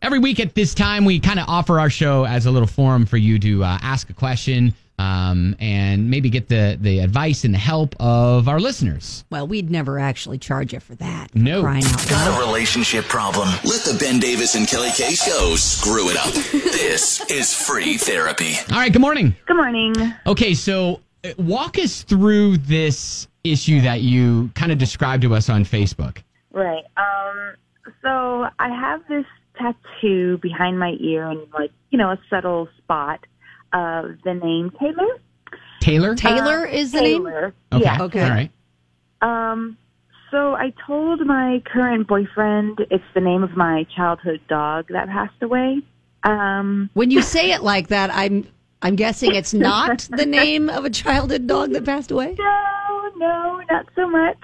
Every week at this time, we kind of offer our show as a little forum for you to ask a question and maybe get the advice and the help of our listeners. Well, we'd never actually charge you for that. No. Crying out loud. Got a relationship problem? Let the Ben Davis and Kelly K show screw it up. This is free therapy. All right, good morning. Good morning. Okay, so walk us through this issue that you kind of described to us on Facebook. Right. So I have this tattoo behind my ear and a subtle spot of the name Taylor. Taylor? Taylor is the name? Taylor. Okay. Yeah. Okay. All right. So I told my current boyfriend it's the name of my childhood dog that passed away. When you say it like that, I'm guessing it's not the name of a childhood dog that passed away? No, not so much.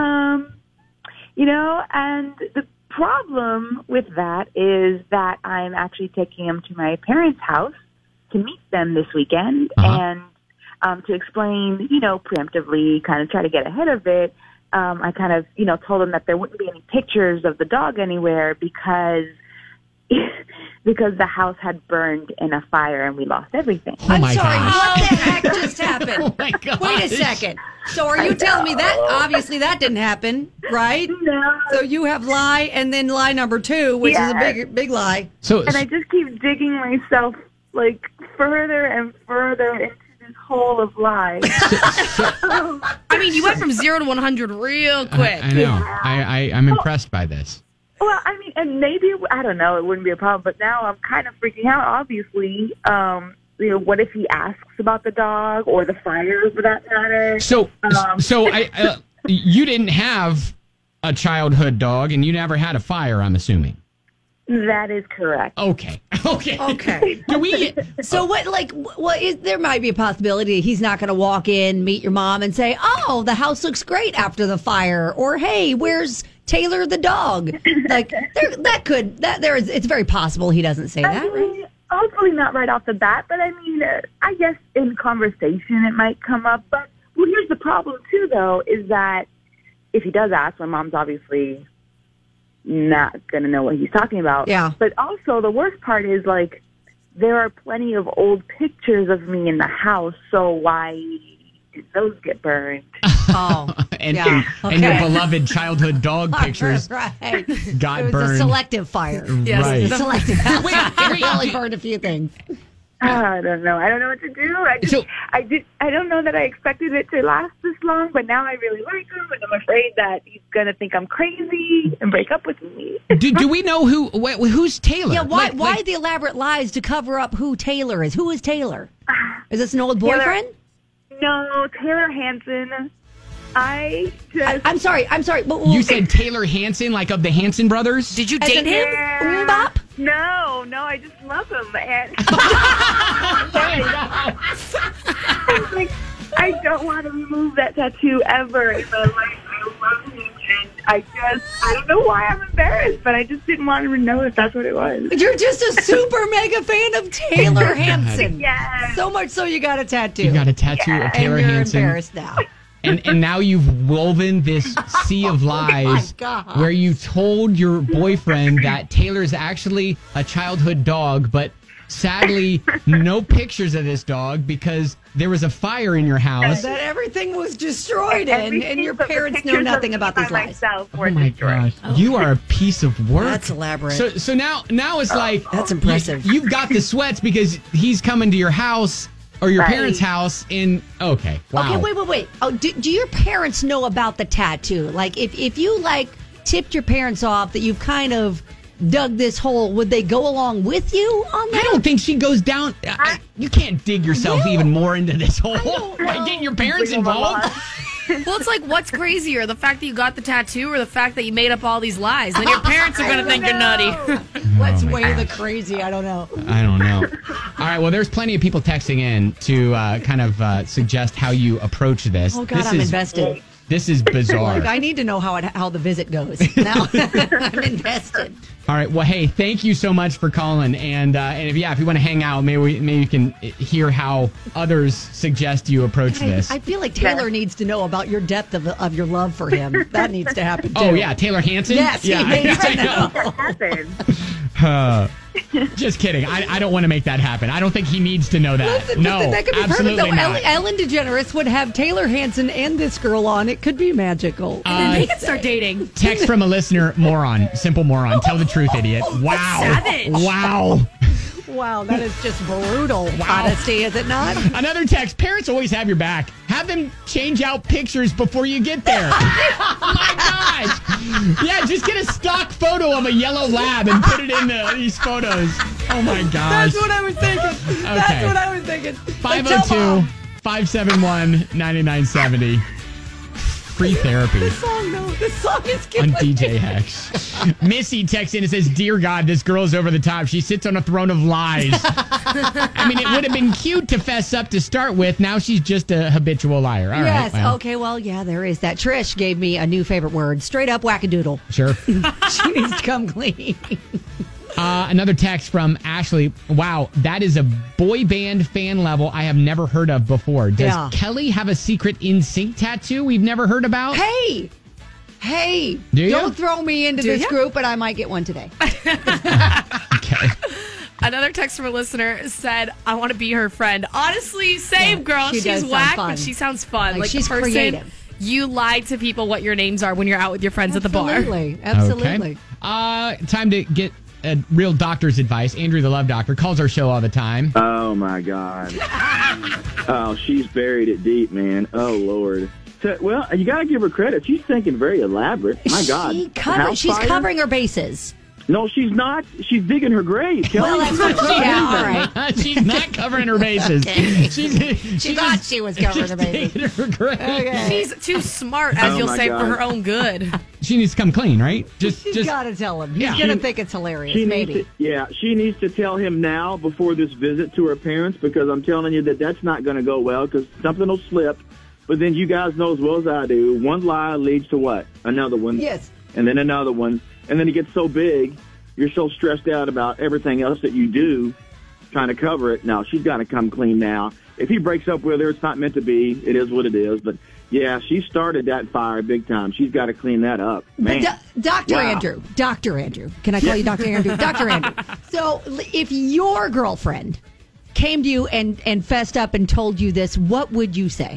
And the problem with that is that I'm actually taking him to my parents' house to meet them this weekend and to explain, preemptively, kind of try to get ahead of it. I kind of, told them that there wouldn't be any pictures of the dog anywhere because the house had burned in a fire and we lost everything. Oh my sorry, gosh. what the heck just happened? Oh my gosh. Wait a second. So are you telling me that obviously that didn't happen, right? No. So you have lie and then lie number 2, which is a big lie. So, I just keep digging myself further and further into this hole of lies. I mean, you went from 0 to 100 real quick. I know. I'm impressed by this. Well, I mean, and maybe, I don't know, it wouldn't be a problem, but now I'm kind of freaking out, obviously. What if he asks about the dog or the fire, for that matter? So you didn't have a childhood dog and you never had a fire, I'm assuming. That is correct. Okay. Do we? So there might be a possibility he's not going to walk in, meet your mom, and say, "Oh, the house looks great after the fire," or "Hey, where's Taylor the dog?" It's very possible he doesn't say that. Right? Hopefully not right off the bat, but I mean, I guess in conversation it might come up. But here's the problem too, though, is that if he does ask, my mom's obviously not going to know what he's talking about. Yeah. But also the worst part is there are plenty of old pictures of me in the house, so why did those get burned? Oh, and okay. your beloved childhood dog pictures right. got It was burned. a selective fire. Yes. Right. A selective house. It really burned a few things. I don't know. I don't know what to do. I don't know that I expected it to last this long, but now I really like him, and I'm afraid that he's going to think I'm crazy and break up with me. Do we know who's Taylor? Yeah, why the elaborate lies to cover up who Taylor is? Who is Taylor? Is this an old boyfriend? No, Taylor Hansen. I'm sorry. You said Taylor Hansen, like of the Hansen brothers? Did you date him? Bop? No, I just love him. And I don't want to remove that tattoo ever in my life. I love him, and I don't know why I'm embarrassed, but I just didn't want to know if that's what it was. You're just a super mega fan of Taylor Hansen. Yes. So much so you got a tattoo. You got a tattoo of Taylor and you're Hansen. embarrassed now. And now you've woven this sea of lies God. where you told your boyfriend that Taylor's actually a childhood dog, but sadly, no pictures of this dog because there was a fire in your house. That everything was destroyed and your parents know nothing about these lies. Oh my gosh. You are a piece of work. That's elaborate. So now it's like... That's impressive. You've got the sweats because he's coming to your house or your Right. parents' house in... Okay, wow. Okay, wait. Oh, do your parents know about the tattoo? Like, if you, tipped your parents off that you've kind of dug this hole, would they go along with you on that? I don't think she goes down... you can't dig yourself even more into this hole by getting your parents involved. Well, it's like, what's crazier, the fact that you got the tattoo or the fact that you made up all these lies? Then your parents are going to think you're nutty. Let's weigh the crazy. I don't know. I don't know. All right, well, there's plenty of people texting in to kind of suggest how you approach this. Oh, God, I'm invested. This is bizarre. I need to know how the visit goes. Now I'm invested. All right. Well, hey, thank you so much for calling. And if you want to hang out, maybe you can hear how others suggest you approach this. I feel like Taylor needs to know about your depth of your love for him. That needs to happen too. Oh yeah, Taylor Hansen. Yes, yeah, he needs to I know. know. What happened? Just kidding. I don't want to make that happen. I don't think he needs to know that. Listen, No, that could be absolutely perfect. Though. not. Ellen DeGeneres would have Taylor Hanson and this girl on. It could be magical. And then they can start dating. Text from a listener, moron. Simple moron. Tell the truth, idiot. Wow. Savage. Wow. Wow, that is just brutal honesty, is it not? Another text. Parents always have your back. Have them change out pictures before you get there. Oh my gosh. Yeah, just get a stock photo of a yellow lab and put it in these photos. Oh my gosh. That's what I was thinking. That's what I was thinking. 502-571-9970. Free therapy. This song is killing On DJ Hex. Missy texts in and says, "Dear God, this girl's over the top. She sits on a throne of lies." I mean, it would have been cute to fess up to start with. Now she's just a habitual liar. All right. Yes. Well, Okay. Well, yeah, there is that. Trish gave me a new favorite word. Straight up wackadoodle. Sure. She needs to come clean. Another text from Ashley. Wow, that is a boy band fan level I have never heard of before. Does Kelly have a secret NSYNC tattoo we've never heard about? Hey. Do you? Don't throw me into this group, but I might get one today. Okay. Another text from a listener said, "I want to be her friend." Honestly, same girl. she does She's sound whack, fun. but she sounds fun. Like, she's the person, creative. You lie to people what your names are when you're out with your friends at the bar. Absolutely. Okay. Time to get a real doctor's advice. Andrew, the Love Doctor, calls our show all the time. Oh, my God. Oh, she's buried it deep, man. Oh, Lord. So, well, you got to give her credit. She's thinking very elaborate. My God. She's covering her bases. No, she's not. She's digging her grave. Kelly. Well, that's what she all right. She's not covering her bases. She thought she was covering her bases. digging her grave. Okay. She's too smart, as Oh, you'll my say, God. for her own good. She needs to come clean, right? She's got to tell him. He's Yeah. going to think it's hilarious, She maybe. needs to, she needs to tell him now before this visit to her parents, because I'm telling you that's not going to go well, because something will slip. But then you guys know as well as I do, one lie leads to what? Another one. Yes. And then another one. And then it gets so big, you're so stressed out about everything else that you do, trying to cover it. No, she's got to come clean now. If he breaks up with her, it's not meant to be. It is what it is. But, yeah, she started that fire big time. She's got to clean that up. Man. Dr. Wow. Andrew. Can I call you Dr. Andrew? Dr. Andrew. So if your girlfriend came to you and fessed up and told you this, what would you say?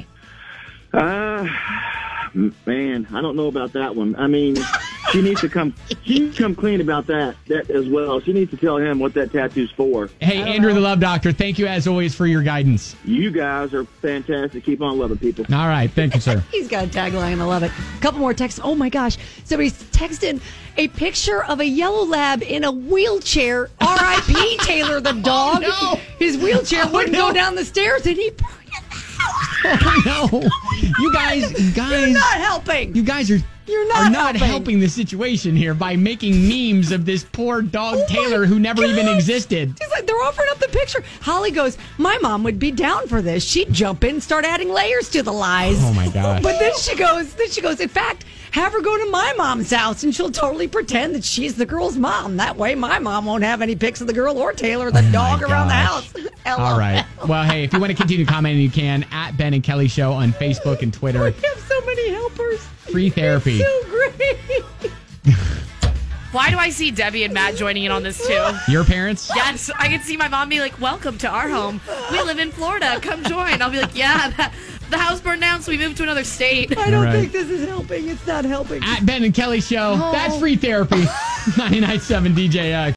Man, I don't know about that one. I mean, she needs to come clean about that as well. She needs to tell him what that tattoo's for. Hey, Andrew, the Love Doctor, thank you as always for your guidance. You guys are fantastic. Keep on loving people. All right. Thank you, sir. He's got a tagline. I love it. A couple more texts. Oh, my gosh. Somebody's texted a picture of a yellow lab in a wheelchair. R.I.P. Taylor the dog. Oh, no. His wheelchair wouldn't go down the stairs, and he burned it Oh, no. You guys. You're not helping. You guys are You're not helping the situation here by making memes of this poor dog Taylor who never even existed. She's like, they're offering up the picture. Holly goes, my mom would be down for this. She'd jump in and start adding layers to the lies. Oh, my gosh. But then she goes, in fact, have her go to my mom's house and she'll totally pretend that she's the girl's mom. That way my mom won't have any pics of the girl or Taylor, the dog around the house. All right. Well, hey, if you want to continue commenting, you can at Ben and Kelly Show on Facebook and Twitter. We have so many helpers. Free therapy. So great. Why do I see Debbie and Matt joining in on this too? Your parents? Yes, I can see my mom be like, "Welcome to our home. We live in Florida. Come join." I'll be like, "Yeah, the house burned down, so we moved to another state." I don't Right. think this is helping. It's not helping. At Ben and Kelly Show. That's free therapy. 99.7 DJX.